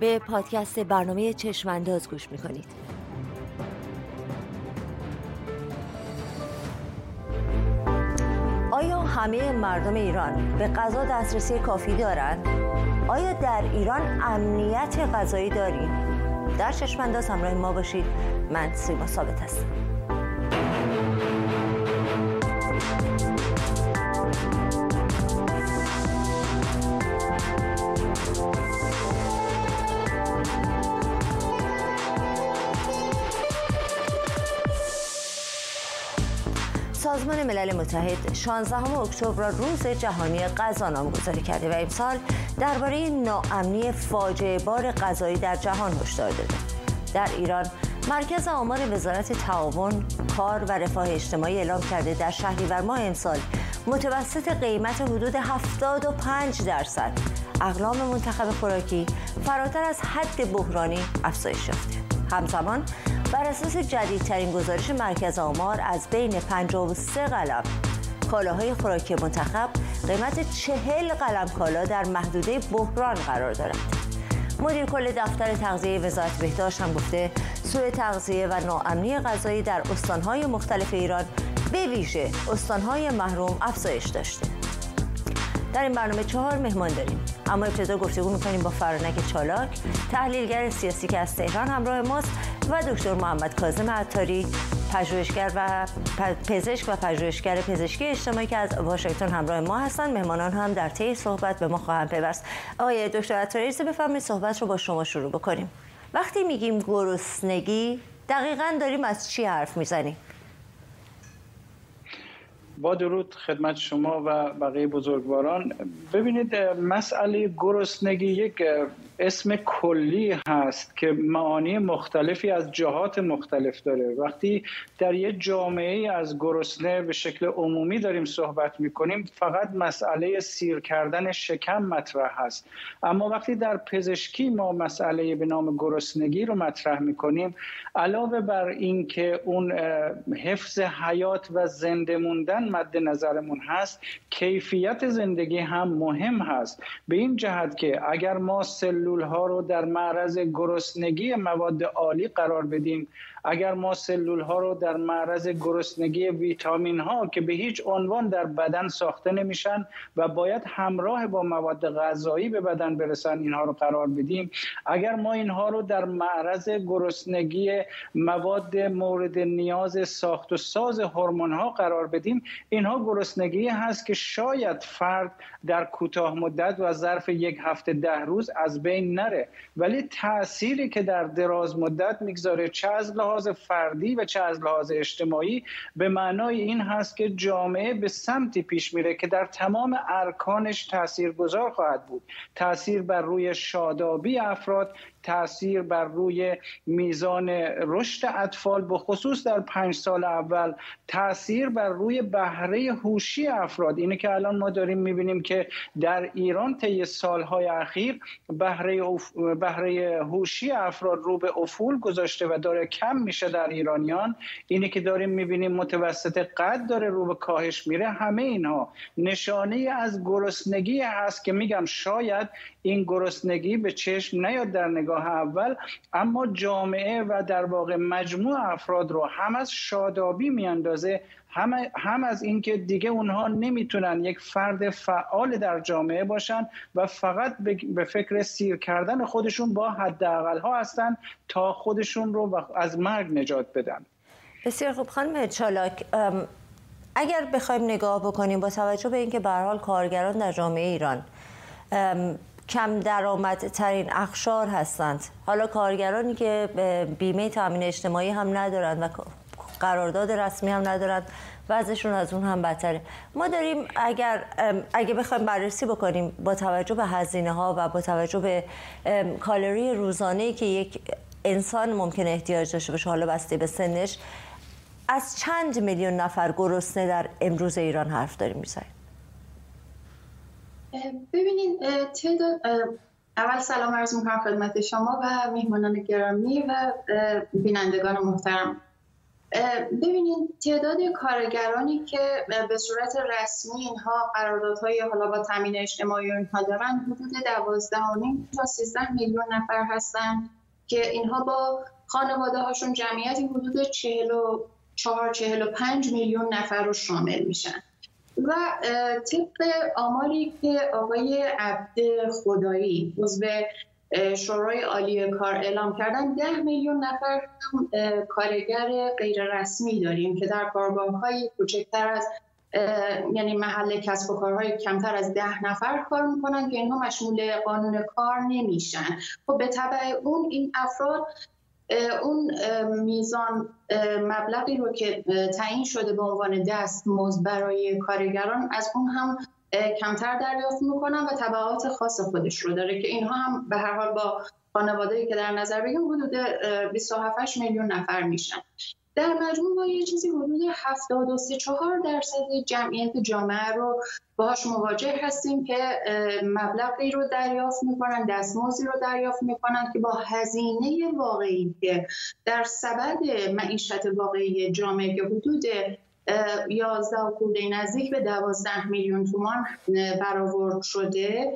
به پادکست برنامه چشمانداز گوش میکنید. آیا همه مردم ایران به غذا دسترسی کافی دارند؟ آیا در ایران امنیت غذایی داریم؟ در چشمانداز همراه ما باشید. من سیما ثابت هستم. سازمان ملل متحد 16 اکتبر را روز جهانی غذا نامگذاری کرده و امسال درباره ناامنی فاجعه بار غذایی در جهان هشدار داده. در ایران مرکز آمار وزارت تعاون، کار و رفاه اجتماعی اعلام کرده در شهریور ماه امسال متوسط قیمت حدود 75% اقلام منتخب خوراکی فراتر از حد بحرانی افزایش یافته. همزمان بر اساس جدیدترین گزارش مرکز آمار از بین 53 قلم کالاهای خوراکی منتخب قیمت 40 قلم کالا در محدوده بحران قرار دارد. مدیر کل دفتر تغذیه وزارت بهداشت هم گفته سوء تغذیه و ناامنی غذایی در استان‌های مختلف ایران به ویژه استان‌های محروم افزایش داشته. در این برنامه 4 مهمان داریم، اما ابتدا گفتگو می‌کنیم با فرانک چالاک، تحلیلگر سیاسی که از تهران همراه ماست، و دکتر محمد کاظم عطاری، پژوهشگر و پزشک و پژوهشگر پزشکی اجتماعی که از واشنگتن همراه ما هستند. مهمانان هم در طی صحبت به ما خواهند پیوست. آقای دکتر عطاری، بفرمایید صحبت رو با شما شروع بکنیم. وقتی میگیم گرسنگی دقیقاً داریم از چی حرف میزنیم؟ با درود خدمت شما و بقیه بزرگواران. ببینید، مسئله گرسنگی یک اسم کلی هست که معانی مختلفی از جهات مختلف داره. وقتی در یک جامعه از گرسنه به شکل عمومی داریم صحبت میکنیم، فقط مسئله سیر کردن شکم مطرح هست. اما وقتی در پزشکی ما مسئله به نام گرسنگی رو مطرح میکنیم، علاوه بر این که اون حفظ حیات و زنده موندن مد نظرمون هست، کیفیت زندگی هم مهم هست، به این جهت که اگر ما سلول ها رو در معرض گرسنگی مواد عالی قرار بدیم، اگر ما سلول ها رو در معرض گرسنگی ویتامین ها که به هیچ عنوان در بدن ساخته نمیشن و باید همراه با مواد غذایی به بدن برسن اینها رو قرار بدیم، اگر ما اینها رو در معرض گرسنگی مواد مورد نیاز ساخت و ساز هورمون ها قرار بدیم، اینها گرسنگی هست که شاید فرد در کوتاه مدت و ظرف یک هفته 10 روز از بین نره، ولی تأثیری که در دراز مدت میگذاره، چه از لحاظ فردی و چه از لحاظ اجتماعی، به معنای این هست که جامعه به سمتی پیش میره که در تمام ارکانش تاثیرگذار خواهد بود. تأثیر بر روی شادابی افراد، تأثیر بر روی میزان رشد اطفال به خصوص در 5 سال اول، تأثیر بر روی بهره هوشی افراد. اینه که الان ما داریم میبینیم که در ایران طی سالهای اخیر بهره هوشی افراد رو به افول گذاشته و داره کم میشه در ایرانیان. اینه که داریم میبینیم متوسط قد داره رو به کاهش میره. همه اینها نشانه از گرسنگی هست که میگم شاید این گرسنگی به چشم نیاد در نگاه اول، اما جامعه و در واقع مجموع افراد رو هم از شادابی میاندازه، هم از اینکه دیگه اونها نمیتونن یک فرد فعال در جامعه باشن و فقط به فکر سیر کردن خودشون با حداقل ها هستن تا خودشون رو از مرگ نجات بدن. بسیار خوب. خانم چالاک، اگر بخوایم نگاه بکنیم با توجه به اینکه به هر حال کارگران در جامعه ایران کم درآمدترین اقشار هستند، حالا کارگرانی که بیمه تامین اجتماعی هم ندارند و قرارداد رسمی هم ندارند، وضعشون از اون هم بدتره. ما داریم اگه بخوایم بررسی بکنیم با توجه به هزینه‌ها و با توجه به کالری روزانه‌ای که یک انسان ممکن احتیاج داشته باشه، حالا بسته به سنش، از چند میلیون نفر گرسنه در امروز ایران حرف داریم می‌زنیم؟ ببینید، اول سلام عرض می‌کنم خدمت شما و میهمانان گرامی و بینندگان محترم. ببینید تعداد کارگرانی که به صورت رسمی اینها قراردادهای حالا با تامین اجتماعی و اینها دارن حدود 12.5 تا 13 میلیون نفر هستن که اینها با خانواده هاشون جمعیتی حدود 44-45 میلیون نفر رو شامل میشن و طبق آماری که آقای عبد خدایی عضو شورای عالی کار اعلام کردن 10 میلیون نفر هم کارگر غیر رسمی داریم که در کارگاه‌های کوچکتر از یعنی محل کسب و کارهای کمتر از 10 نفر کار میکنن که اینها مشمول قانون کار نمیشن. خب به تبع اون این افراد اون میزان مبلغی رو که تعیین شده به عنوان دستمزد برای کارگران از اون هم کمتر دریافت میکنن و تبعات خاص خودش رو داره که اینها هم به هر حال با خانواده‌ای که در نظر بگیریم حدود 27 میلیون نفر میشن. در مجموع با یه چیزی حدود 73-4% جمعیت جامعه رو باهاش مواجه هستیم که مبلغی رو دریافت میکنن، دستمزدی رو دریافت میکنن که با هزینه واقعی که در سبد معیشت واقعی جامعه که حدود 11 و خورده نزدیک به 12 میلیون تومان برآورد شده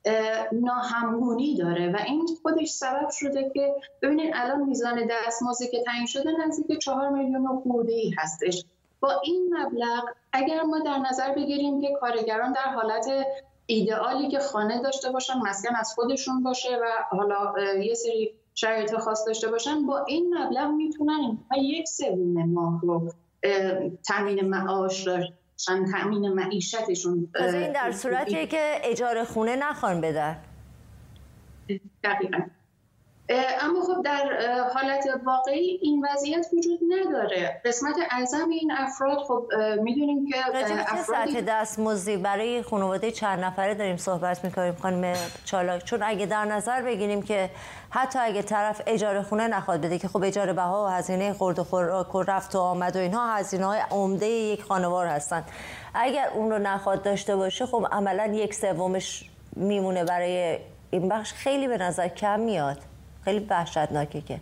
ناهمگونی داره و این خودش سبب شده که ببینید الان میزان دستمزدی که تعیین شده نزدیک 4 میلیون و خورده‌ای هستش. با این مبلغ اگر ما در نظر بگیریم که کارگران در حالت ایدئالی که خانه داشته باشن، مسکن از خودشون باشه و حالا یه سری شرایط خاص داشته باشن، با این مبلغ میتونن 1/3 ماه رو تامین معاش داشتن، تامین معیشتشون. این در صورتیه که اجاره خونه نخوان بدن. دقیقاً. اما خب در حالت واقعی این وضعیت وجود نداره. قسمت اعظم این افراد خب میدونیم که چه سطح دستمزدی برای خانواده چند نفره داریم صحبت میکنیم خانم چالاک؟ چون اگه در نظر بگیریم که حتی اگه طرف اجاره خونه نخواد بده که خب اجاره بها و هزینه خورد و خوراک، رفت و آمد و اینها هزینه‌های عمده یک خانوار هستن، اگر اون رو نخواد داشته باشه خب عملاً 1/3 میمونه برای این بخش. خیلی به نظر کم میاد، خیلی وحشتناکه که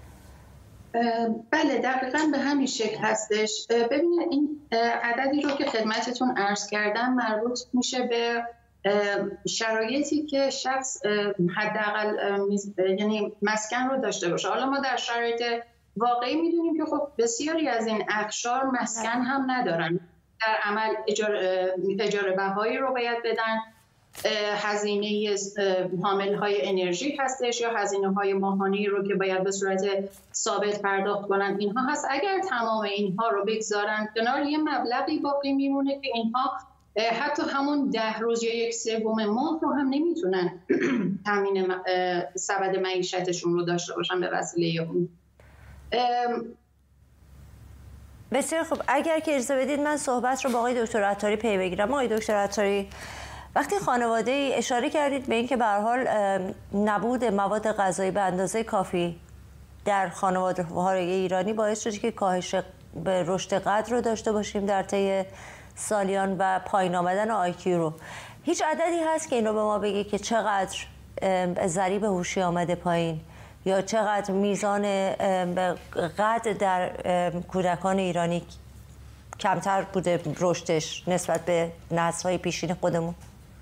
بله دقیقاً به همین شکل هستش. ببینید این عددی رو که خدمتتون عرض کردم مربوط میشه به شرایطی که شخص حداقل یعنی مسکن رو داشته باشه. حالا ما در شرایط واقعی میدونیم که خب بسیاری از این اقشار مسکن هم ندارن، در عمل اجاره بهایی رو باید بدن، هزینه حامل‌های انرژی هستش یا هزینه‌های ماهانه‌ای رو که باید به صورت ثابت پرداخت کنن اینها هست. اگر تمام اینها رو بگذارن کنار، یه مبلغی باقی میمونه که اینها حتی همون 10 روز یا 1/3 ماه رو هم نمیتونن تامین سبد معیشتشون رو داشته باشن به وسیله اون. بسیار خوب، اگر که اجازه بدید من صحبت رو با آقای دکتر عطاری پی بگیرم. آقای دکتر عطاری، وقتی خانواده اشاره کردید به اینکه به هر حال نبود مواد غذایی به اندازه کافی در خانواده‌های ایرانی باعث شده که کاهش به رشد قد رو داشته باشیم در طی سالیان و پایین آمدن آیکیو رو، هیچ عددی هست که اینو به ما بگه که چقدر ضریب هوشی آمده پایین یا چقدر میزان قد در کودکان ایرانی کمتر بوده رشدش نسبت به نسل‌های پیشین خودمون؟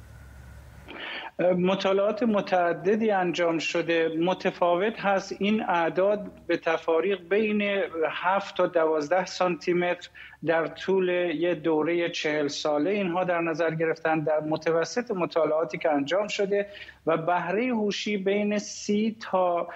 مطالعات متعددی انجام شده، متفاوت هست. این اعداد به تفاریق بین 7 تا 12 سانتی متر در طول یه دوره 40 ساله اینها در نظر گرفتن در متوسط مطالعاتی که انجام شده و بهره هوشی بین 30 تا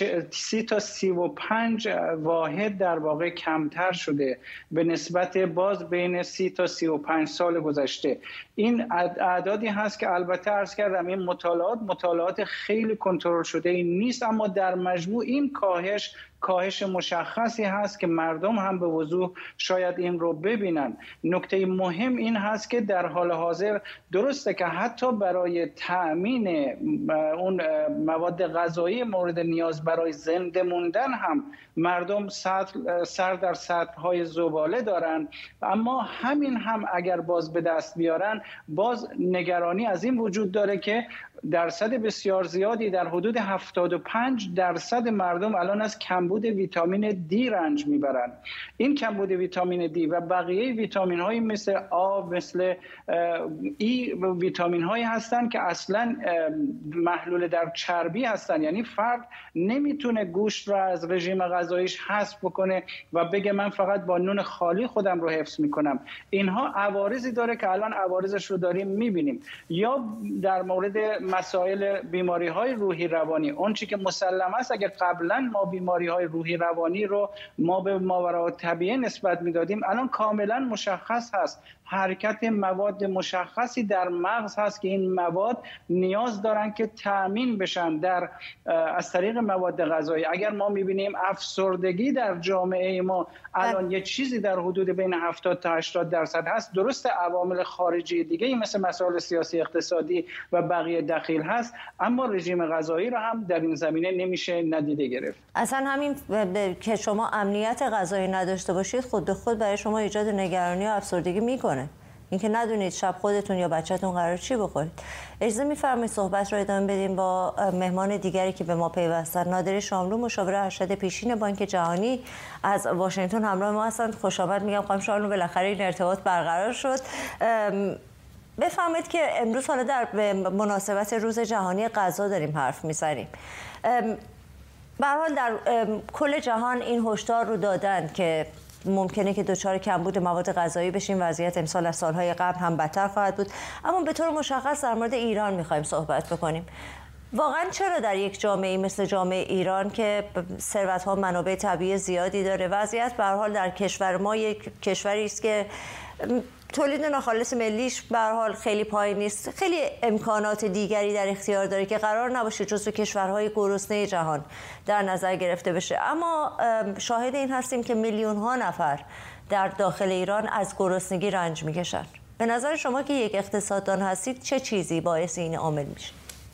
35 واحد در واقع کمتر شده به نسبت باز بین 30 تا 35 سال گذشته. این اعدادی هست که البته عرض کردم این مطالعات خیلی کنترل شده این نیست، اما در مجموع این کاهش مشخصی هست که مردم هم به وضوح شاید این رو ببینن. نکته مهم این هست که در حال حاضر درسته که حتی برای تأمین اون مواد غذایی مورد نیاز برای زنده موندن هم مردم سر در سطح‌های زباله دارن، اما همین هم اگر باز به دست بیارن، باز نگرانی از این وجود داره که درصد بسیار زیادی در حدود 75% مردم الان از کمبود کمبود ویتامین دی رنج میبرند. این کمبود ویتامین دی و بقیه ویتامین هایی مثل آب، مثل ای، ویتامین هایی هستند که اصلا محلول در چربی هستند. یعنی فرد نمیتونه گوشت را از رژیم غذاییش حذف بکنه و بگه من فقط با نون خالی خودم رو حفظ میکنم. اینها عوارضی داره که الان عوارضش رو داریم میبینیم. یا در مورد مسائل بیماری های روحی روانی، اون چی که مسلم است، اگر قبلا ما بیماری های روحی روانی رو ما به ماوراءالطبیعه نسبت میدادیم، الان کاملا مشخص هست حرکت مواد مشخصی در مغز هست که این مواد نیاز دارن که تأمین بشن در از طریق مواد غذایی. اگر ما میبینیم افسردگی در جامعه ما الان یه چیزی در حدود بین 70 تا 80% هست، درست عوامل خارجی دیگه مثل مسائل سیاسی اقتصادی و بقیه دخیل هست، اما رژیم غذایی رو هم در این زمینه نمیشه ندیده گرفت. اصلا همین که شما امنیت غذایی نداشته باشید خود به خود برای شما ایجاد نگرانی و افسردگی میکنه. اینکه ندونید شب خودتون یا بچه‌تون قرار چی بخورید. اجازه می‌فرمایید صحبت رو ادامه بدیم با مهمان دیگری که به ما پیوستن. نادر شاملو، مشاور ارشد پیشین بانک جهانی از واشنگتن همراه ما هستند. خوش آمد میگم خانم شاملو، بالاخره این ارتباط برقرار شد. بفرمایید که امروز حالا در مناسبت روز جهانی غذا داریم حرف می‌زنیم. به هر حال در کل جهان این هشدار رو دادن که ممکنه که دچار کمبود مواد غذایی بشیم. وضعیت امسال از سالهای قبل هم بدتر خواهد بود. اما به طور مشخص در مورد ایران می‌خوایم صحبت بکنیم. واقعا چرا در یک جامعه مثل جامعه ایران که ثروت‌ها منابع طبیعی زیادی داره، وضعیت به هر حال در کشور ما یک کشوری است که تولید ناخالص ملیش به هر حال خیلی پایین نیست، خیلی امکانات دیگری در اختیار داره که قرار نباشه جزو کشورهای گرسنه جهان در نظر گرفته بشه، اما شاهد این هستیم که میلیون ها نفر در داخل ایران از گرسنگی رنج میکشن. به نظر شما که یک اقتصاددان هستید چه چیزی باعث این عامل میشه؟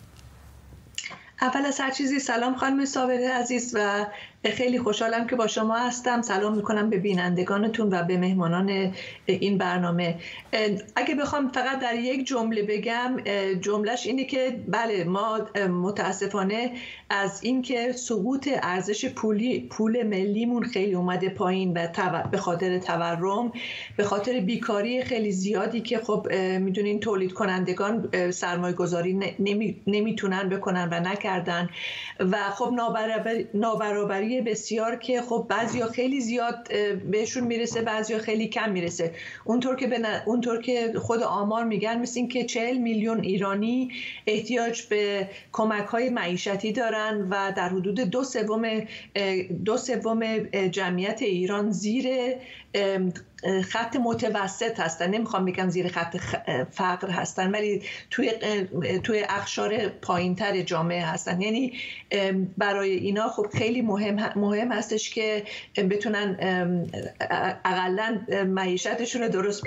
اول از هر چیزی سلام خانم صابره عزیز و خیلی خوشحالم که با شما هستم. سلام میکنم به بینندگانتون و به مهمانان این برنامه. اگه بخوام فقط در یک جمله بگم، جملهش اینه که بله، ما متاسفانه از اینکه سقوط ارزش پول ملیمون خیلی اومده پایین و به خاطر تورم، به خاطر بیکاری خیلی زیادی که خب میدونین تولید کنندگان سرمایه گذاری نمیتونن بکنن و نکردن و خب نابرابری بسیار که خب بعضیا خیلی زیاد بهشون میرسه، بعضیا خیلی کم میرسه. اونطور که خود آمار میگن مثل این که 40 میلیون ایرانی احتیاج به کمک‌های معیشتی دارن و در حدود 2/3 جمعیت ایران زیر خط متوسط هستن. نمیخوام بگم زیر خط فقر هستن، ولی توی اقشار پایینتر جامعه هستن. یعنی برای اینا خب خیلی مهم هستش که بتونن اقلن معیشتشون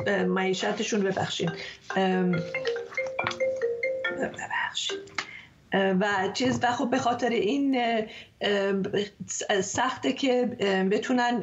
و خب به خاطر این سخته که بتونن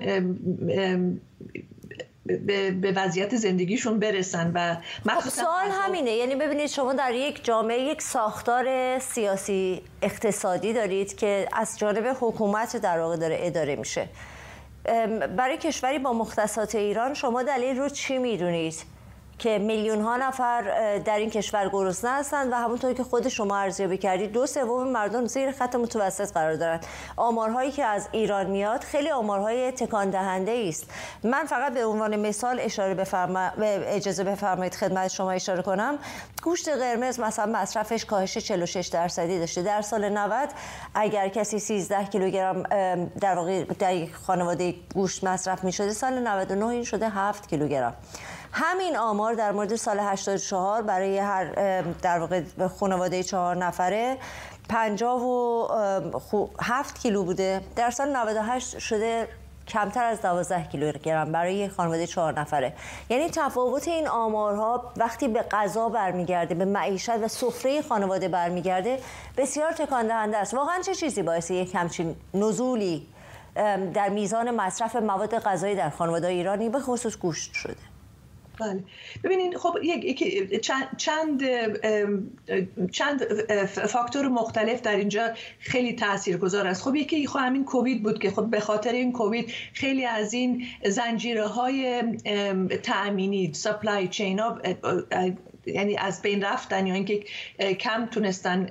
به وضعیت زندگیشون برسن. و سوال همینه، یعنی ببینید شما در یک جامعه یک ساختار سیاسی اقتصادی دارید که از جانب حکومت در واقع داره اداره میشه. برای کشوری با مختصات ایران شما دلیل رو چی میدونید که میلیون ها نفر در این کشور گرسنه هستند و همونطور که خود شما ارزیابی کردید 2/3 مردم زیر خط متوسط قرار دارند؟ آمارهایی که از ایران میاد خیلی آمارهای تکان دهنده است. من فقط به عنوان مثال اجازه بفرمایید خدمت شما اشاره کنم. گوشت قرمز مثلا مصرفش کاهش 46% داشته. در سال 90 اگر کسی 13 کیلوگرم در واقع در یک خانواده گوشت مصرف می‌شده، سال 99 این شده 7 کیلوگرم. همین آمار در مورد سال 84 برای هر در واقع خانواده 4 نفره 57 کیلو بوده. در سال 98 شده کمتر از 12 کیلوگرم برای خانواده 4 نفره. یعنی تفاوت این آمارها وقتی به غذا برمیگرده، به معیشت و سفره خانواده برمیگرده، بسیار تکان دهنده است. واقعا چه چیزی باعث یک همچین نزولی در میزان مصرف مواد غذایی در خانواده ایرانی به خصوص گوشت شده؟ بله ببینید خب چند فاکتور مختلف در اینجا خیلی تاثیرگذار است. خب یکی خب همین کووید بود که خب به خاطر این کووید خیلی از این زنجیره‌های تأمینی سپلای چین ها یعنی از بین رفتن یا اینکه کم تونستن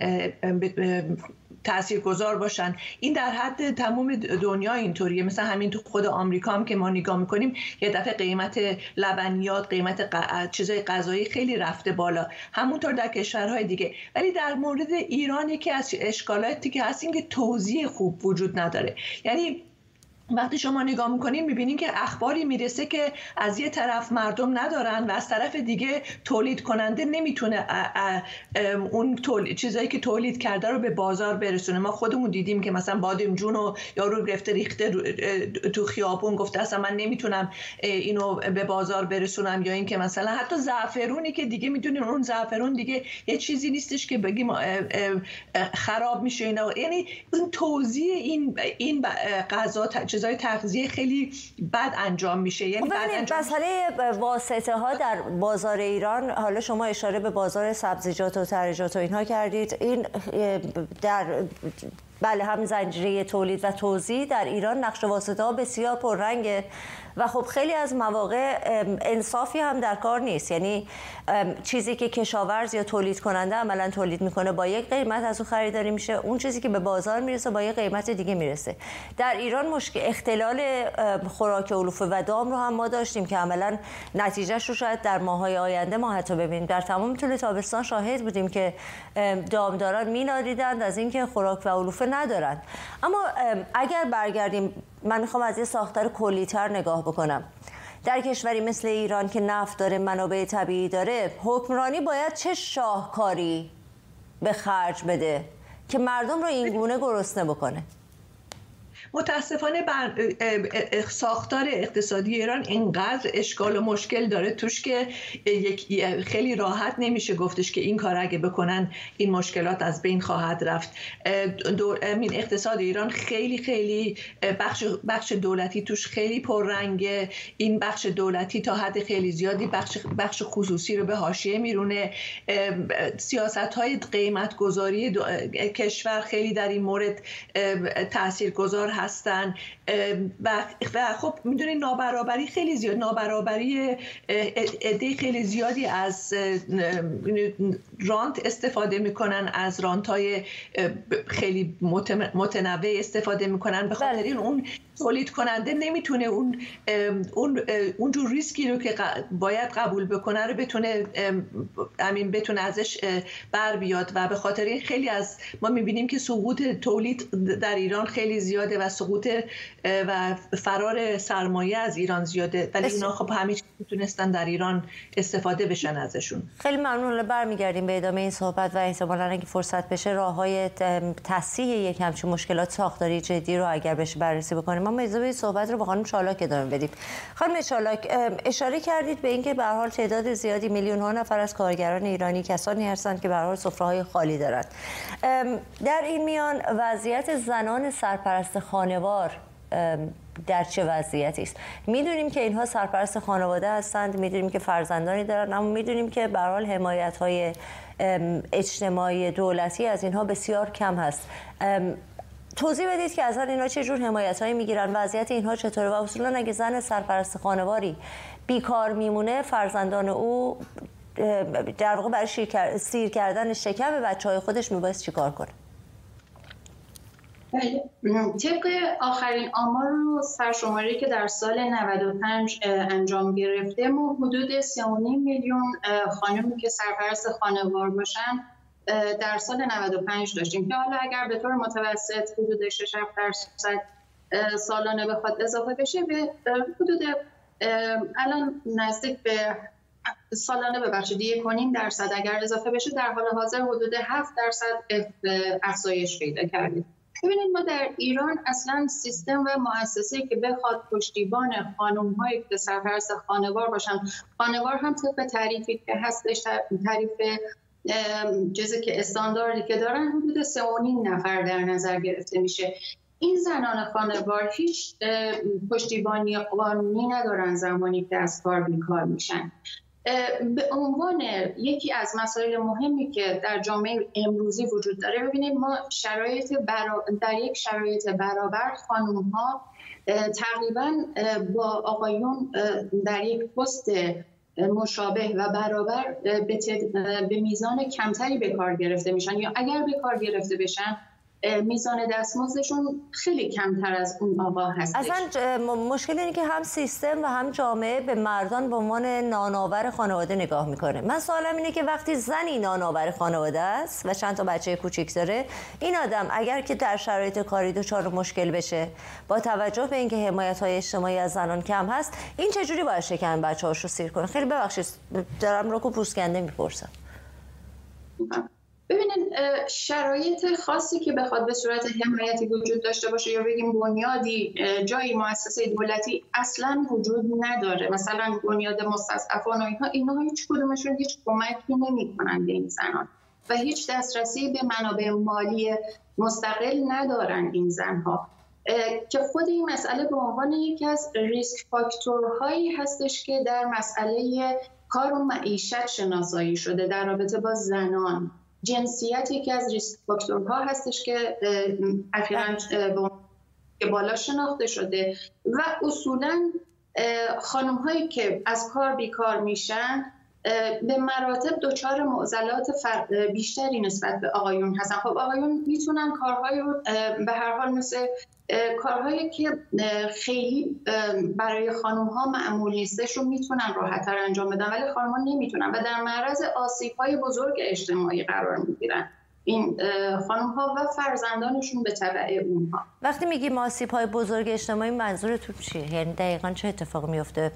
تاثیرگذار باشن. این در حد تمام دنیا اینطوریه. مثلا همین تو خود آمریکا هم که ما نگاه میکنیم یه دفعه قیمت لبنیات، قیمت چیزای غذایی خیلی رفته بالا، همونطور در کشورهای دیگه. ولی در مورد ایران یکی از اشکالاتی که هست این که توزیع خوب وجود نداره. یعنی وقتی شما نگاه میکنین میبینین که اخباری میرسه که از یه طرف مردم ندارن و از طرف دیگه تولید کننده نمیتونه اون چیزایی که تولید کرده رو به بازار برسونه. ما خودمون دیدیم که مثلا بادمجون رو یارو گرفته ریخته تو خیابون، گفته اصلا من نمیتونم اینو به بازار برسونم. یا اینکه مثلا حتی زعفرونی که دیگه میدونین اون زعفرون دیگه یه چیزی نیستش که بگیم خراب میشه اینا. یعنی اون توزیع این غذا چیزای تغذیه خیلی بد انجام میشه. یعنی مسئله واسطه ها در بازار ایران، حالا شما اشاره به بازار سبزیجات و ترشجات و اینها کردید، این در بله هم زنجیره تولید و توزیع در ایران نقش واسطه ها بسیار پررنگه و خب خیلی از مواقع انصافی هم در کار نیست. یعنی چیزی که کشاورز یا تولید کننده عملا تولید میکنه با یک قیمت از اون خریداری میشه، اون چیزی که به بازار میرسه با یک قیمت دیگه میرسه. در ایران مشکل اختلال خوراک علوفه و دام رو هم ما داشتیم که عملا نتیجهش رو شاید در ماهای آینده ما حتی ببینیم. در تمام طول تابستان شاهد بودیم که دامداران مینالیدند از اینکه خوراک و علوفه ندارن. اما اگر برگردیم، من میخوام از یه ساختار کلی‌تر نگاه بکنم. در کشوری مثل ایران که نفت داره، منابع طبیعی داره، حکمرانی باید چه شاهکاری به خرج بده که مردم رو این گونه گرسنه بکنه؟ متاسفانه ساختار اقتصادی ایران اینقدر اشکال و مشکل داره توش که خیلی راحت نمیشه گفتش که این کار اگه بکنن این مشکلات از بین خواهد رفت. این اقتصاد ایران خیلی بخش دولتی توش خیلی پررنگه. این بخش دولتی تا حد خیلی زیادی بخش خصوصی رو به حاشیه میرونه. سیاست‌های قیمت‌گذاری کشور خیلی در این مورد تاثیرگذار هستن و خب میدونید نابرابری خیلی زیاد، نابرابری عده خیلی زیادی از رانت استفاده میکنن، از رانت‌های خیلی متنوع استفاده میکنن. به خاطر این اون تولید کننده نمیتونه اون جور ریسکی رو که باید قبول بکنه رو بتونه ازش بر بیاد و به خاطر این خیلی از ما میبینیم که سقوط تولید در ایران خیلی زیاده و سقوط و فرار سرمایه از ایران زیاده، ولی اینا خب همیشه میتونستن در ایران استفاده بشن ازشون. خیلی ممنون. برمیگردیم به ادامه این صحبت و احتمالاً اگه فرصت بشه راههای تصحیح یک همچین مشکلات ساختاری جدی رو اگر بشه بررسی بکنیم. ما اجازه بدید صحبت رو با خانم چالاک ادامه بدیم. خانم چالاک، اشاره کردید به اینکه به هر حال تعداد زیادی، میلیون‌ها نفر از کارگران ایرانی کسانی هستند که به هر حال سفره‌های خالی دارند. در این میان وضعیت زنان سرپرست خانوار در چه وضعیتی است؟ میدونیم که اینها سرپرست خانواده هستند، میدونیم که فرزندانی دارن، اما میدونیم که به هر حال حمایت‌های اجتماعی دولتی از اینها بسیار کم هست. توضیح بدید که اصلا اینها چه جور حمایت‌هایی میگیرن، وضعیت اینها چطوره و اصولا اگه زن سرپرست خانواری بیکار میمونه، فرزندان او در واقع برای سیر کردن شکم بچه‌های خودش میبایست چیکار کنه؟ طبق آخرین آمار و سرشماری که در سال 95 انجام گرفته، ما حدود 3.5 میلیون خانمی که سرپرست خانوار باشن در سال 95 داشتیم که حالا اگر به طور متوسط حدود 6% سالانه بخواد اضافه بشه به حدود الان نزدیک به سالانه ببخشید 1.5% اگر اضافه بشه در حال حاضر حدود 7% افزایش پیدا کرده. ببینید ما در ایران اصلا سیستم و مؤسسه‌ای که بخواد پشتیبان خانم‌هایی که سرپرست خانوار باشن، خانوار هم طبق تعریفی که هستش، تعریف چیزی که استانداردی که دارن حدود 3.5 نفر در نظر گرفته میشه. این زنان خانوار هیچ پشتیبانی قانونی ندارن زمانی که از کار بیکار میشن. به عنوان یکی از مسائل مهمی که در جامعه امروزی وجود داره، ببینید ما در یک شرایط برابر خانم‌ها تقریبا با آقایون در یک پست مشابه و برابر به میزان کمتری به کار گرفته میشن، یا اگر به کار گرفته بشن میزان دستمزدشون خیلی کمتر از اون آقا هستش. اصلا مشکل اینه که هم سیستم و هم جامعه به مردان به عنوان نانآور خانواده نگاه میکنه. من سوالم اینه که وقتی زنی نانآور خانواده است و چند تا بچه کوچیک داره، این آدم اگر که در شرایط کاری دچار مشکل بشه، با توجه به اینکه حمایت‌های اجتماعی از زنان کم هست، این چجوری باید شکن بچه‌هاش رو سیر کنه؟ خیلی ببخشید دارم رکو پوستکنده میپرسم. ببینید شرایط خاصی که بخواد به صورت حمایتی وجود داشته باشه یا بگیم بنیادی جایی مؤسسه دولتی اصلا وجود نداره، مثلا بنیاد مستضعفان و اینها هیچ کدومشون هیچ کمکی نمی‌کنن به این زنان و هیچ دسترسی به منابع مالی مستقل ندارن این زنها، که خود این مسئله به عنوان یکی از ریسک فاکتورهایی هستش که در مسئله کار و معیشت شناسایی شده در رابطه با زنان. جنسیت یکی از ریسک فاکتورها هستش که اخیراً بالا شناخته شده و اصولاً خانم‌هایی که از کار بیکار میشن به مراتب دچار معضلات بیشتری نسبت به آقایون هستن. خب آقایون میتونن کارهایی رو به هر حال مثل کارهایی که خیلی برای خانم‌ها معمول نیستش رو میتونن راحت‌تر انجام بدن، ولی خانم‌ها نمیتونن و در معرض آسیب‌های بزرگ اجتماعی قرار میگیرن این خانم‌ها و فرزندانشون به تبع اونها. وقتی میگیم آسیب‌های بزرگ اجتماعی منظورتون چیه؟ یعنی دقیقاً چه اتفاقی میفته؟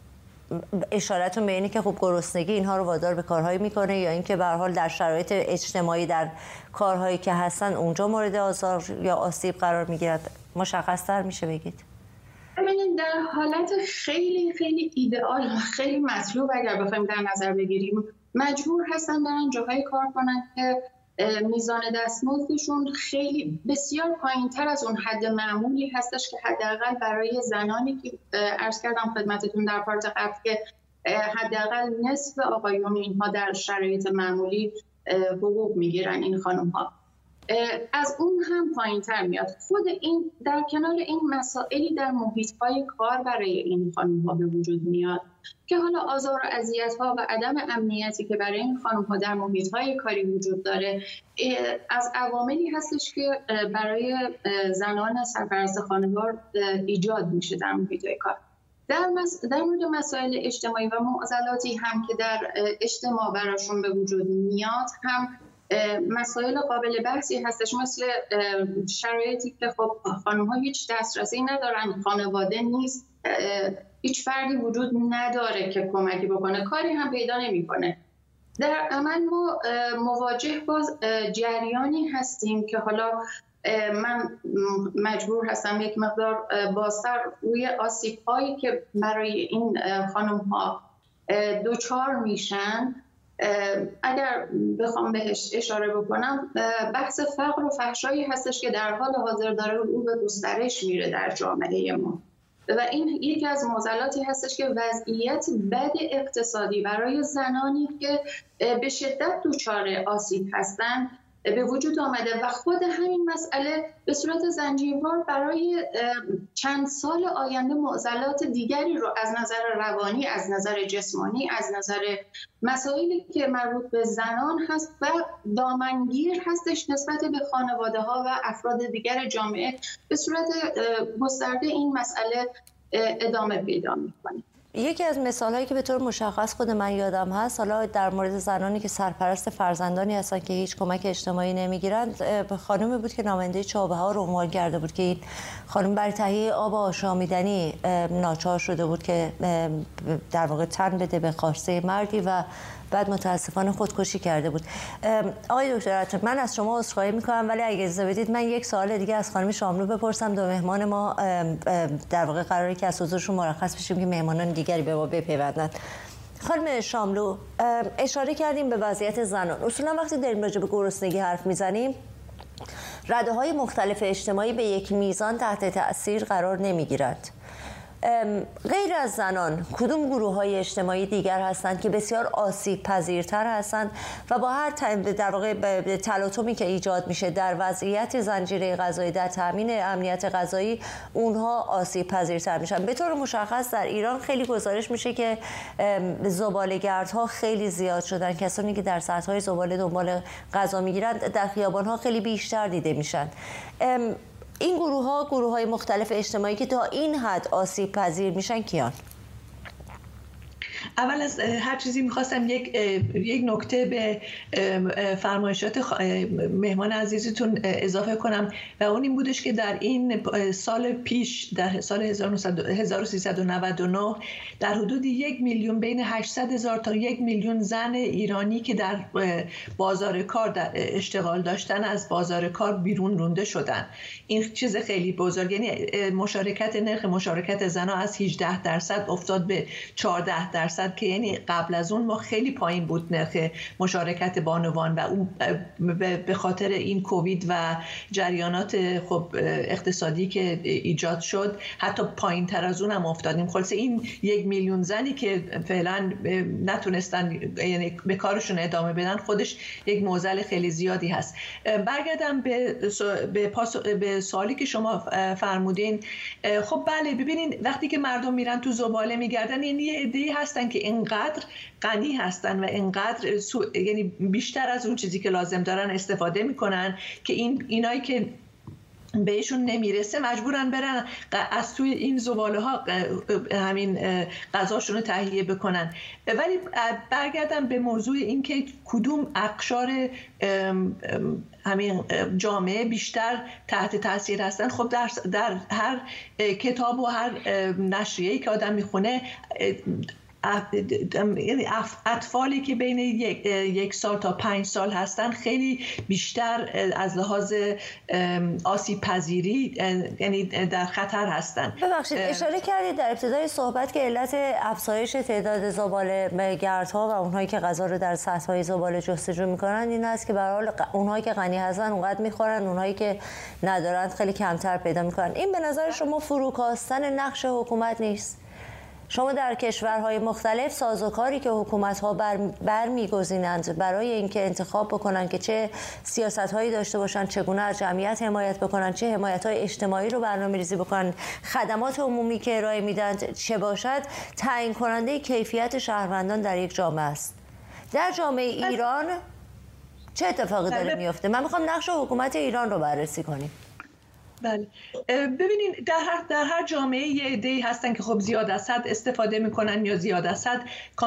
اشارتون به اینه که خب گرسنگی اینها رو وادار به کارهایی میکنه، یا اینکه به هر حال در شرایط اجتماعی در کارهایی که هستن اونجا مورد آزار یا آسیب قرار میگیرد؟ مشخص‌تر میشه بگید؟ ببینید در حالت خیلی خیلی ایدئال و خیلی مطلوب اگر بخوایم در نظر بگیریم، مجبور هستن برن جاهای کار کنن که میزان دستمزدشون خیلی بسیار پایین‌تر از اون حد معمولی هستش که حداقل برای زنانی که عرض کردم خدمتتون در پارت قبل که حداقل نصف آقایون اینها در شرایط معمولی حقوق میگیرن این خانم‌ها، از اون هم پایین‌تر میاد. خود این در کنار این مسائلی در محیط‌های کار برای این خانم‌ها به وجود میاد که حالا آزار و اذیت‌ها و عدم امنیتی که برای این خانم‌ها در محیط‌های کاری وجود داره از عواملی هستش که برای زنان سرپرست خانوار ایجاد میشه در محیط‌های کار. در مورد مسائل اجتماعی و معضلاتی هم که در اجتماع براشون به وجود میاد هم مسائل قابل بحثی هستش، مثل شرایطی که خب خانم‌ها هیچ دسترسی ندارن، خانواده نیست، هیچ فردی وجود نداره که کمکی بکنه، کاری هم پیدا نمی‌کنه. در عمل ما مواجه با جریانی هستیم که حالا من مجبور هستم یک مقدار بازتر روی آسیب‌هایی که برای این خانم‌ها دچار میشن اگر بخوام بهش اشاره بکنم، بحث فقر و فحشایی هستش که در حال حاضر داره رو به گسترش میره در جامعه ما و این یکی از معضلاتی هستش که وضعیت بد اقتصادی برای زنانی که به شدت دچار آسیب هستن به وجود آمده و خود همین مسئله به صورت زنجیروار برای چند سال آینده معضلات دیگری رو از نظر روانی، از نظر جسمانی، از نظر مسائلی که مربوط به زنان هست و دامنگیر هستش نسبت به خانواده ها و افراد دیگر جامعه به صورت گسترده این مسئله ادامه پیدا می‌کنه. یکی از مثال‌هایی که به طور مشخص خود من یادم هست، حالا در مورد زنانی که سرپرست فرزندانی هستن که هیچ کمک اجتماعی نمیگیرند، خانمی بود که نماینده چابهار رو عنوان کرده بود که این خانم برای تهیه آب آشامیدنی ناچار شده بود که در واقع تن بده به خواسته مردی و بعد متاسفانه خودکشی کرده بود. آقای دکتر عطر، من از شما عذرخواهی میکنم ولی اگه اجازه بدید من یک سوال دیگه از خانم شاملو بپرسم. دو مهمان ما در واقع قراره که از حضورشون مرخص بشیم که مهمانان دیگری به ما بپیوندند. خانم شاملو، اشاره کردیم به وضعیت زنان. اصولا وقتی داریم راجع به گرسنگی حرف میزنیم رده‌های مختلف اجتماعی به یک میزان تحت تأثیر قرار نمی‌گیرد. غیر از زنان کدوم گروه‌های اجتماعی دیگر هستند که بسیار آسیب پذیرتر هستند و با هر در واقع تلاطمی که ایجاد میشه در وضعیت زنجیره غذایی، در تامین امنیت غذایی، اونها آسیب پذیرتر میشن؟ به طور مشخص در ایران خیلی گزارش میشه که زباله‌گردها خیلی زیاد شدن، کسانی که در سطح‌های زباله دنبال غذا میگیرن در خیابان‌ها خیلی بیشتر دیده میشن. این گروه‌های مختلف اجتماعی که تا این حد آسیب پذیر میشن کیان؟ اول از هر چیزی میخواستم یک نکته به فرمایشات مهمان عزیزتون اضافه کنم و اون این بودش که در این سال پیش، در سال 1399 در حدود 1 میلیون، بین 800,000 تا 1 میلیون زن ایرانی که در بازار کار در اشتغال داشتن از بازار کار بیرون رونده شدن. این چیز خیلی بزرگ، یعنی نرخ مشارکت زنها از 18% افتاد به 14%، که یعنی قبل از اون ما خیلی پایین بود نرخ مشارکت بانوان و اون به خاطر این کووید و جریانات خب اقتصادی که ایجاد شد حتی پایین تر از اون هم افتادیم. خلاصه این 1 میلیون زنی که فعلا نتونستن یعنی به کارشون ادامه بدن خودش یک معضل خیلی زیادی هست. برگردم به سوالی که شما فرمودین. خب بله، ببینین وقتی که مردم میرن تو زباله میگردن، این یه عده‌ای هستن که اینقدر غنی هستن و اینقدر یعنی بیشتر از اون چیزی که لازم دارن استفاده میکنن که اینایی که بهشون نمیرسه مجبورن برن از توی این زباله ها همین غذاشون رو تهیه بکنن. ولی برگردم به موضوع این که کدوم اقشار همین جامعه بیشتر تحت تاثیر هستن. خب در هر کتاب و هر نشریه‌ای که آدم میخونه، یعنی اطفالی که بین 1 سال تا 5 سال هستن خیلی بیشتر از لحاظ آسیب پذیری یعنی در خطر هستن. ببخشید اشاره کردید در ابتدای صحبت که علت افزایش تعداد زباله‌گردها و اونهایی که غذا رو در سطح‌های زباله جستجو میکنن این است که به هر حال اونهایی که غنی هستن اونقدر میخورن، اونهایی که ندارن خیلی کمتر پیدا میکنن. این به نظر شما فروکاستن نقش حکومت نیست؟ شما در کشورهای مختلف سازوکاری که حکومت‌ها برمی‌گزینند برای اینکه انتخاب بکنن که چه سیاست‌هایی داشته باشن، چگونه از جمعیت حمایت بکنن، چه حمایت‌های اجتماعی رو برنامه‌ریزی بکنن، خدمات عمومی که ارائه میدن چه باشد، تعیین کننده کیفیت شهروندان در یک جامعه است. در جامعه ایران چه اتفاقی داره میفته؟ من می‌خوام نقش حکومت ایران رو بررسی کنیم. بله، ببینین در هر جامعه یه عده‌ای هستن که خب زیاد از حد استفاده میکنن یا زیاد از حد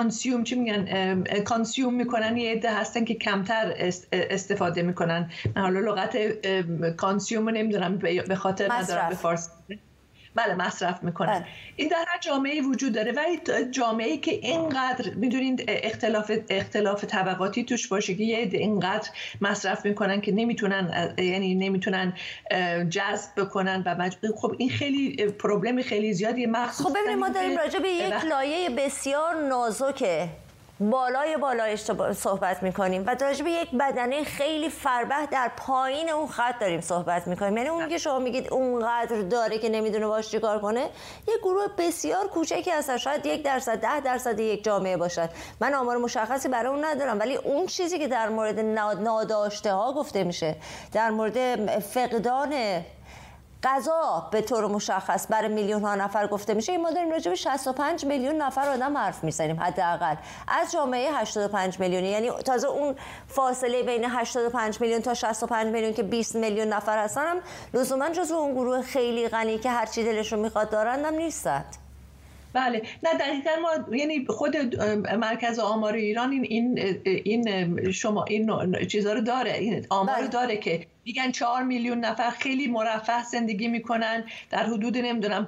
کانسیوم میکنن، یه عده هستن که کمتر استفاده میکنن. من حالا لغت کانسیوم رو نمیدونم به خاطر ندارم به فارسی. بله، مصرف میکنن. این در هر جامعه‌ای وجود داره، ولی جامعه‌ای که اینقدر میدونید اختلاف طبقاتی توش باشه که یه عده اینقدر مصرف میکنن که نمیتونن جذب بکنن و خب این خیلی پروبلم خیلی زیادی مخصوصا. خب ببینید ما داریم راجع به یک لایه بسیار نازک بالای صحبت میکنیم و راجع به یک بدنه خیلی فربه در پایین اون خط داریم صحبت میکنیم. یعنی اون که شما میگید اونقدر داره که نمیدونه باش چیکار کنه، یک گروه بسیار کوچکی هست، شاید 1%، 10% یک جامعه باشد. من آمار مشخصی برای اون ندارم، ولی اون چیزی که در مورد ناداشته ها گفته میشه، در مورد فقدان غذا به طور مشخص برای میلیون ها نفر گفته میشه، این ما داریم راجع به 65 میلیون نفر آدم حرف میزنیم حداقل از جامعه 85 میلیونی. یعنی تازه اون فاصله بین 85 میلیون تا 65 میلیون که 20 میلیون نفر هستن هم لزوما جزو اون گروه خیلی غنی که هر چی دلشون میخواد دارن هم نیستند. بله، نه دقیقاً ما یعنی خود مرکز آمار ایران این چیزا رو داره، این آمار رو داره که میگن 4 میلیون نفر خیلی مرفه زندگی میکنن، در حدود نمیدونم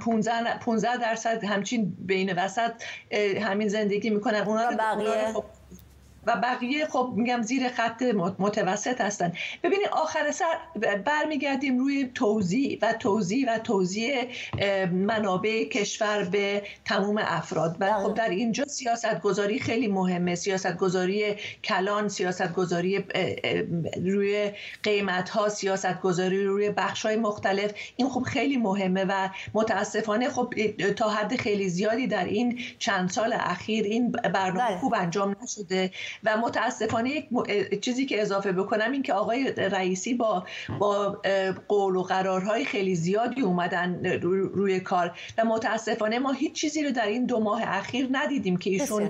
15% همچین بین وسط همین زندگی میکنن. اونا رو و بقیه خب میگم زیر خط متوسط هستن. ببینید آخر سر برمیگردیم روی توزیع منابع کشور به تمام افراد و خب در اینجا سیاستگذاری خیلی مهمه، سیاستگذاری کلان، سیاستگذاری روی قیمت‌ها، سیاستگذاری روی بخش‌های مختلف، این خب خیلی مهمه و متاسفانه خب تا حد خیلی زیادی در این چند سال اخیر این برنامه خوب انجام نشده و متاسفانه یک چیزی که اضافه بکنم این که آقای رئیسی با قول و قرارهای خیلی زیادی اومدن روی کار و متاسفانه ما هیچ چیزی رو در این 2 ماه اخیر ندیدیم که ایشون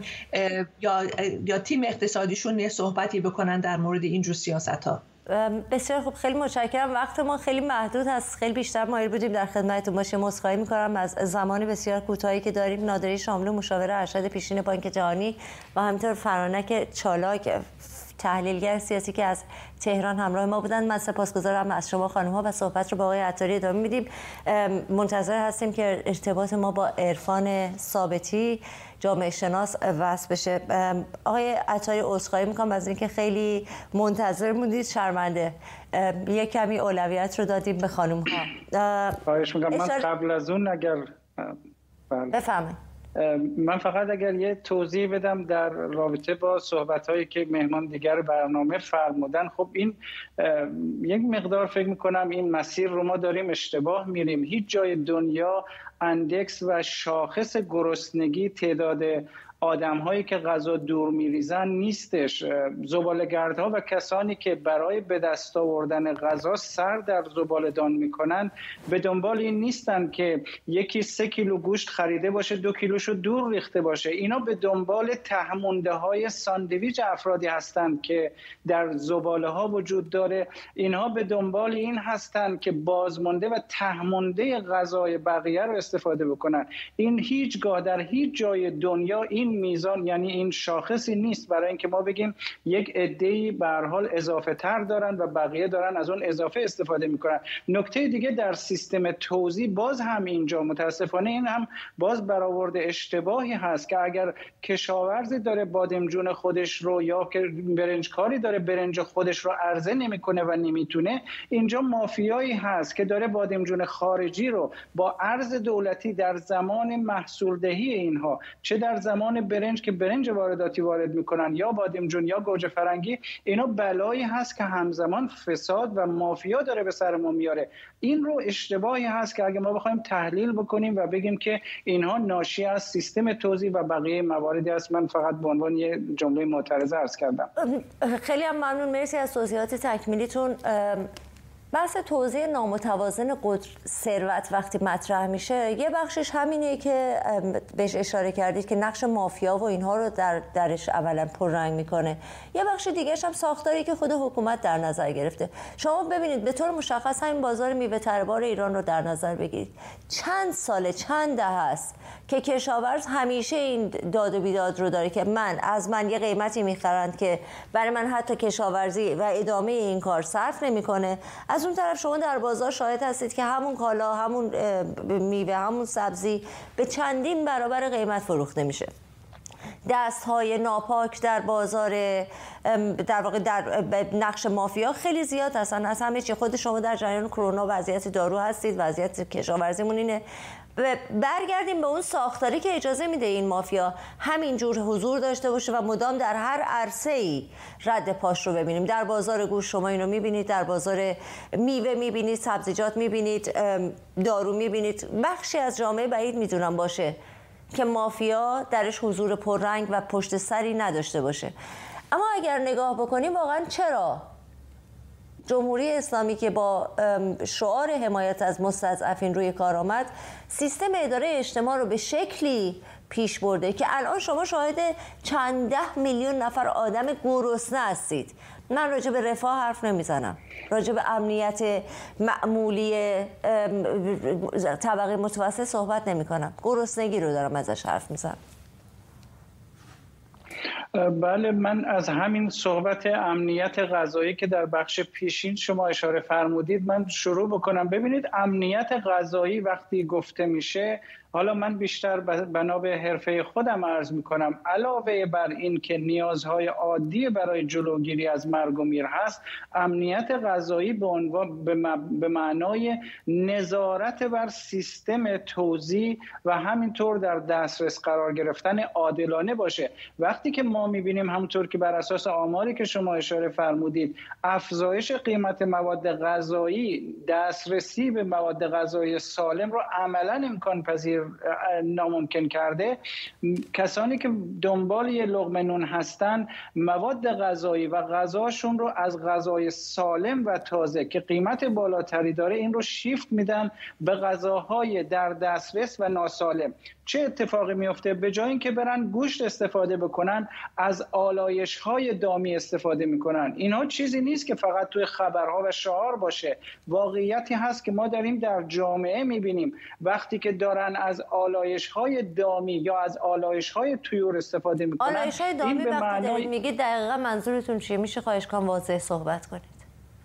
یا تیم اقتصادیشون صحبتی بکنن در مورد اینجور سیاست‌ها. بسیار خوب، خیلی متشکرم. وقت ما خیلی محدود هست، خیلی بیشتر مایل بودیم در خدمتتون باشیم. عذرخواهی می‌کنم از زمانی بسیار کوتاهی که داریم. نادری شاملو، مشاور ارشد پیشین بانک جهانی و همینطور فرانک چالاک، تحلیلگر سیاسی که از تهران همراه ما بودند. من سپاسگزارم از شما خانم‌ها و صحبت رو با آقای عطاری ادامه میدیم. منتظر هستیم که ارتباط ما با عرفان ثابتی، جامعه شناس، وصل بشه. آقای عطاری عذرخواهی میکنم از اینکه خیلی منتظر موندید، شرمنده. یک کمی اولویت رو دادیم به خانم‌ها. خواهش میکنم. من قبل از اون اگر بفهمید من فقط اگر یه توضیح بدم در رابطه با صحبت‌هایی که مهمان دیگر برنامه فرمودن. خب این یک مقدار فکر می‌کنم این مسیر رو ما داریم اشتباه میریم. هیچ جای دنیا اندکس و شاخص گرسنگی تعداد آدم‌هایی که غذا دور می‌ریزن نیستش. زباله‌گردها و کسانی که برای به دست آوردن غذا سر در زباله‌دان می‌کنند به دنبال این نیستن که یکی 3 کیلو گوشت خریده باشه 2 کیلوشو دور ریخته باشه. اینا به دنبال ته‌مونده‌های ساندویچ افرادی هستند که در زباله‌ها وجود داره. اینها به دنبال این هستند که بازمانده و ته‌مونده غذای بقیه رو استفاده بکنن. این هیچگاه در هیچ جای دنیا این میزان، یعنی این شاخصی نیست برای اینکه ما بگیم یک عده‌ای به هر حال اضافه تر دارن و بقیه دارن از اون اضافه استفاده میکنن. نکته دیگه در سیستم توزیع باز هم اینجا متاسفانه این هم باز برآورد اشتباهی هست که اگر کشاورزی داره بادمجون خودش رو یا که برنجکاری داره برنج خودش رو عرضه نمیکنه و نمیتونه، اینجا مافیایی هست که داره بادمجون خارجی رو با ارز دولتی در زمان محصول دهی اینها، چه در زمان برنج که برنج وارداتی وارد میکنن یا بادمجون یا گوجه فرنگی، اینا بلایی هست که همزمان فساد و مافیا داره به سر ما میاره. این رو اشتباهی هست که اگه ما بخوایم تحلیل بکنیم و بگیم که اینها ناشی از سیستم توزیع و بقیه مواردی است. من فقط به عنوان یه جمله معترضه عرض کردم. خیلی هم ممنون، مرسی از توضیحات تکمیلیتون. بحث توزیع نامتوازن ثروت وقتی مطرح میشه، یه بخشش همینه که بهش اشاره کردید که نقش مافیا و اینها رو درش اولا پررنگ میکنه. یه بخش دیگه‌ش هم ساختاری که خود حکومت در نظر گرفته. شما ببینید به طور مشخص همین بازار میوه تربار ایران رو در نظر بگیرید. چند ساله، چند دهه است که کشاورز همیشه این داد و بیداد رو داره که از من یه قیمتی میخرند که برای من حتی کشاورزی و ادامه این کار صرف نمیکنه. از اون طرف شما در بازار شاهد هستید که همون کالا، همون میوه، همون سبزی به چندین برابر قیمت فروخته میشه. دست‌های ناپاک در بازار، در واقع در نقش مافیا خیلی زیاد هستن. از همه چی خود شما در جریان کرونا وضعیت دارو هستید، وضعیت کشاورزیمون اینه. برگردیم به اون ساختاری که اجازه میده این مافیا همینجور حضور داشته باشه و مدام در هر عرصه‌ای رد پاش رو ببینیم. در بازار گوشت شما اینو میبینید، در بازار میوه میبینید، سبزیجات میبینید، دارو میبینید. بخشی از جامعه بعید میدونم باشه که مافیا درش حضور پررنگ و پشت سری نداشته باشه. اما اگر نگاه بکنیم واقعا چرا جمهوری اسلامی که با شعار حمایت از مستضعفین روی کار آمد، سیستم اداره اجتماع رو به شکلی پیش برده که الان شما شاهد چند 10 میلیون نفر آدم گرسنه هستید. من راجع به رفاه حرف نمیزنم، راجع به امنیت معمولی طبقه متوسط صحبت نمی کنم. گرسنگی رو دارم ازش حرف میزنم. بله، من از همین صحبت امنیت غذایی که در بخش پیشین شما اشاره فرمودید من شروع بکنم. ببینید، امنیت غذایی وقتی گفته میشه حالا من بیشتر بنا به حرفه خودم عرض میکنم، علاوه بر این که نیازهای عادی برای جلوگیری از مرگ و میر هست، امنیت غذایی به معنای نظارت بر سیستم توزیع و همینطور در دسترس قرار گرفتن عادلانه باشه. وقتی که ما میبینیم همونطور که بر اساس آماری که شما اشاره فرمودید افزایش قیمت مواد غذایی، دسترسی به مواد غذایی سالم رو عملا امکان پذیر ناممکن کرده، کسانی که دنبال یه لقمه نون هستن مواد غذایی و غذاشون رو از غذای سالم و تازه که قیمت بالاتری داره این رو شیفت میدن به غذاهای در دسترس و ناسالم. چه اتفاقی میفته؟ به جای اینکه برن گوشت استفاده بکنن از آلایش‌های دامی استفاده میکنن. اینها چیزی نیست که فقط توی خبرها و شعار باشه، واقعیتی هست که ما داریم در جامعه میبینیم. وقتی که دارن از آلایش‌های دامی یا از آلایش‌های طیور استفاده میکنن، آلایش‌های دامی وقتی دارید میگید دقیقاً منظورتون چیه؟ میشه خواهش کنم واضح صحبت کنید.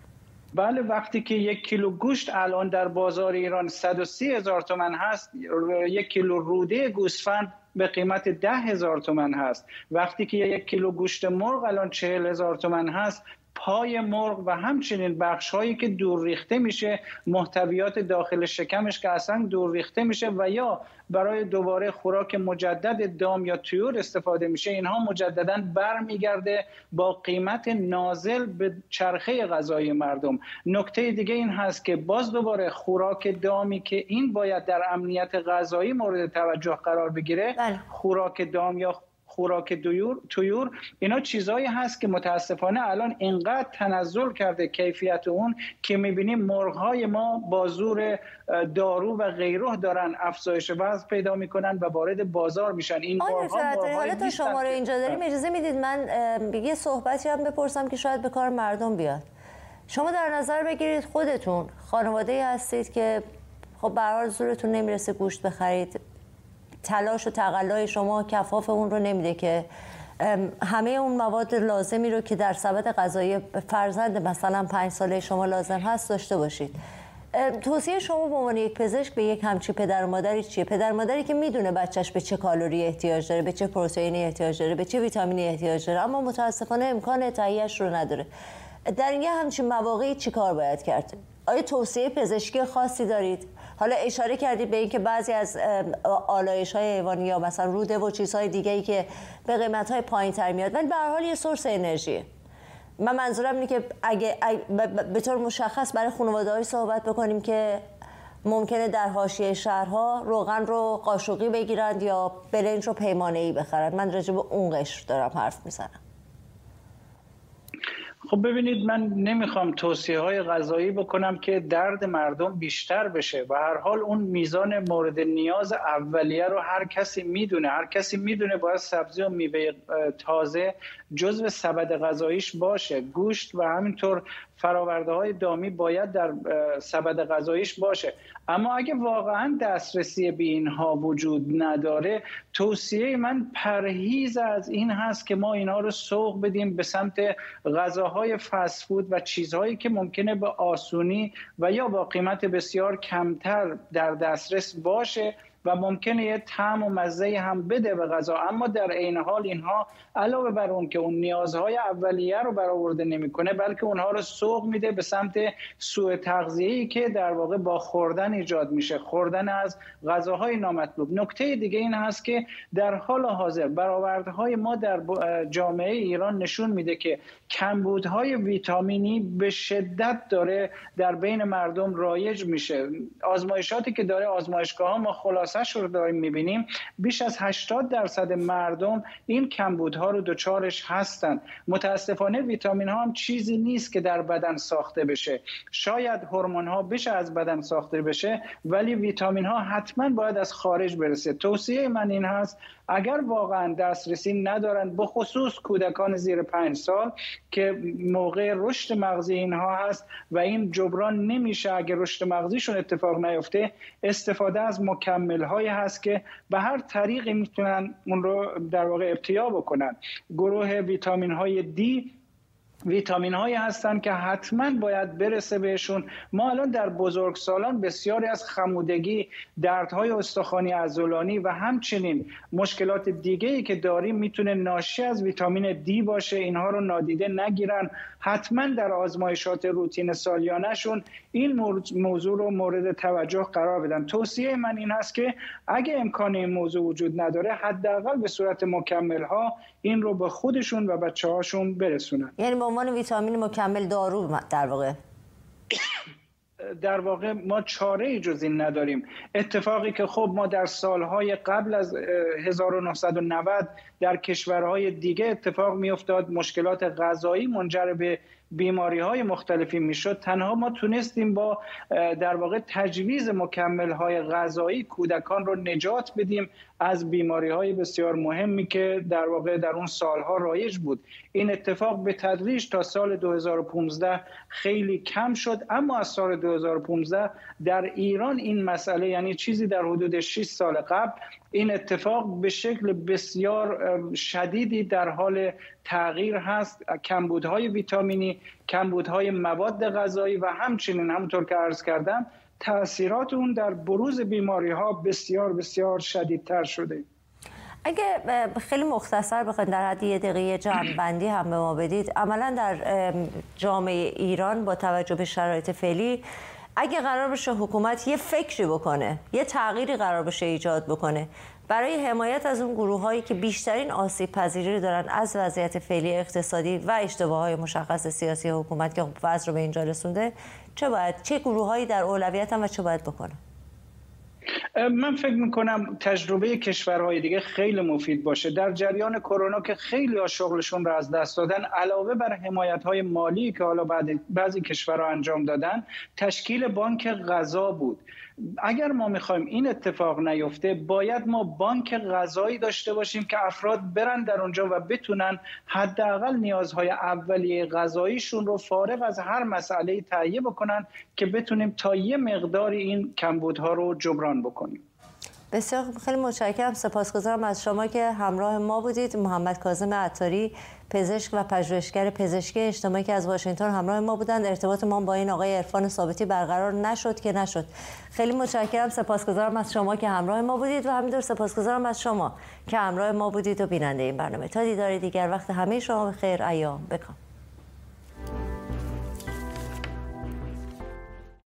بله، وقتی که 1 کیلو گوشت الان در بازار ایران 130,000 تومان هست، 1 کیلو روده گوسفند به قیمت 10,000 تومان هست. وقتی که 1 کیلو گوشت مرغ الان 40,000 تومان هست، پای مرغ و همچنین بخش هایی که دور ریخته میشه، محتویات داخل شکمش که اصلا دور ریخته میشه و یا برای دوباره خوراک مجدد دام یا طیور استفاده میشه، اینها مجددا برمیگرده با قیمت نازل به چرخه غذایی مردم. نکته دیگه این هست که باز دوباره خوراک دامی که این باید در امنیت غذایی مورد توجه قرار بگیره، خوراک دام یا خوراک طیور، اینا چیزایی هست که متاسفانه الان اینقدر تنزل کرده کیفیت اون که میبینیم مرغ‌های ما با زور دارو و غیره دارن افزایش وزن پیدا میکنن و وارد بازار میشن. این مرغ‌ها حالا تا شما رو اینجا داریم اجازه میدید من یه صحبتی هم بپرسم که شاید به کار مردم بیاد. شما در نظر بگیرید خودتون خانواده‌ای هستید که خب به هر حال زورتون نمیرسه گوشت بخرید، تلاش و تقلای شما کفاف اون رو نمیده که همه اون مواد لازمی رو که در سبد غذایی فرزند مثلا 5 ساله شما لازم هست داشته باشید. توصیه شما به عنوان یک پزشک به یک همچین پدر و مادری چیه؟ پدر و مادری که میدونه بچهش به چه کالری احتیاج داره، به چه پروتئینی احتیاج داره، به چه ویتامینی احتیاج داره، اما متاسفانه امکان تهیه‌اش رو نداره. در این همچین مواقعی چیکار باید کرد؟ آیا توصیه پزشکی خاصی دارید؟ حالا اشاره کردید به اینکه بعضی از آلایش‌های حیوانی یا مثلا روده و چیزهای دیگه‌ای که به قیمت‌های پایین‌تر میاد، ولی به هر حال یه سورس انرژیه. من منظورم اینه که اگه به طور مشخص برای خانواده‌های صحبت بکنیم که ممکنه در حاشیه شهرها روغن رو قاشقی بگیرند یا برنج رو پیمانه‌ای بخرند. من راجع به اون قشر دارم حرف میزنم. خب ببینید، من نمیخوام توصیه‌های غذایی بکنم که درد مردم بیشتر بشه و هر حال اون میزان مورد نیاز اولیه رو هر کسی میدونه باید سبزی و میوه تازه جزو سبد غذاییش باشه. گوشت و همینطور فرآورده‌های دامی باید در سبد غذاییش باشه. اما اگه واقعا دسترسی به اینها وجود نداره، توصیه من پرهیز از این هست که ما اینها رو سوق بدیم به سمت غذاهای فست فود و چیزهایی که ممکنه به آسونی و یا با قیمت بسیار کمتر در دسترس باشه و ممکنه یه طعم و مزه هم بده به غذا، اما در عین حال اینها علاوه بر اون که اون نیازهای اولیه رو برآورده نمیکنه، بلکه اونها رو سوق میده به سمت سوء تغذیه‌ای که در واقع با خوردن ایجاد میشه، خوردن از غذاهای نامطلوب. نکته دیگه این هست که در حال حاضر برآوردهای ما در جامعه ایران نشون میده که کمبودهای ویتامینی به شدت داره در بین مردم رایج میشه. آزمایشاتی که داره آزمایشگاه‌ها ما خلاصش رو داریم میبینیم، بیش از 80% مردم این کمبودها رو دچارش هستن. متاسفانه ویتامین ها هم چیزی نیست که در بدن ساخته بشه. شاید هورمون ها بشه از بدن ساخته بشه، ولی ویتامین ها حتما باید از خارج برسه. توصیه من این هست اگر واقعا دسترسی ندارن، به خصوص کودکان زیر 5 سال که موقع رشد مغزی اینها هست و این جبران نمیشه اگر رشد مغزیشون اتفاق نیفته، استفاده از مکمل هایی هست که به هر طریقی میتونن اون رو در واقع ابتیا بکنن. گروه ویتامین های دی ویتامین هایی هستن که حتما باید برسه بهشون. ما الان در بزرگسالان بسیاری از خمودگی، دردهای استخوانی عضلانی و همچنین مشکلات دیگه‌ای که داریم میتونه ناشی از ویتامین دی باشه. اینها رو نادیده نگیرن، حتما در آزمایشات روتین سالیانه‌شون این موضوع رو مورد توجه قرار بدن. توصیه من این هست که اگه امکان این موضوع وجود نداره، حداقل به صورت مکمل ها این رو به خودشون و بچه‌هاشون برسونن. یعنی به عنوان ویتامین مکمل دارو در واقع ما چاره‌ای جز این نداریم. اتفاقی که خب ما در سالهای قبل از 1990 در کشورهای دیگه اتفاق می‌افتاد، مشکلات غذایی منجر به بیماری‌های مختلفی میشد، تنها ما تونستیم با در واقع تجویز مکمل‌های غذایی کودکان رو نجات بدیم از بیماری‌های بسیار مهمی که در واقع در اون سالها رایج بود. این اتفاق به تدریج تا سال 2015 خیلی کم شد، اما از سال 2015 در ایران این مسئله، یعنی چیزی در حدود 6 سال قبل، این اتفاق به شکل بسیار شدیدی در حال تغییر هست. کمبودهای ویتامینی، کمبودهای مواد غذایی و همچنین همونطور که عرض کردم تأثیرات اون در بروز بیماری‌ها بسیار بسیار شدیدتر شده. اگه خیلی مختصر بخواید در حد 1 دقیقه جمع‌بندی هم به ما بدید، عملاً در جامعه ایران با توجه به شرایط فعلی اگه قرار بشه حکومت یه فکری بکنه، یه تغییری قرار بشه ایجاد بکنه برای حمایت از اون گروه‌هایی که بیشترین آسیب پذیری رو دارن از وضعیت فعلی اقتصادی و اشتباهات مشخص سیاسی حکومت که وضع رو به اینجا رسونده، چه گروه‌هایی در اولویتن و چه باید بکنه؟ من فکر میکنم تجربه کشورهای دیگه خیلی مفید باشه. در جریان کرونا که خیلی ها شغلشون رو از دست دادن، علاوه بر حمایت‌های مالی که حالا بعضی کشورها انجام دادن، تشکیل بانک غذا بود. اگر ما میخوایم این اتفاق نیفته، باید ما بانک غذایی داشته باشیم که افراد برن در اونجا و بتونن حداقل نیازهای اولیه غذاییشون رو فارغ از هر مسئله تهیه بکنن که بتونیم تا یه مقداری این کمبودها رو جبران بکنیم. بسیار خیلی متشکرم، سپاسگزارم از شما که همراه ما بودید. محمد کاظم عطاری، پزشک و پژوهشگر پزشکی اجتماعی که از واشنگتن همراه ما بودند. ارتباط ما با این آقای عرفان ثابتی برقرار نشد. خیلی متشکرم، سپاسگزارم از شما که همراه ما بودید و همینطور سپاسگزارم از شما که همراه ما بودید و بیننده این برنامه. تا دیدار دیگر، وقت همه شما بخیر. ایام بکام.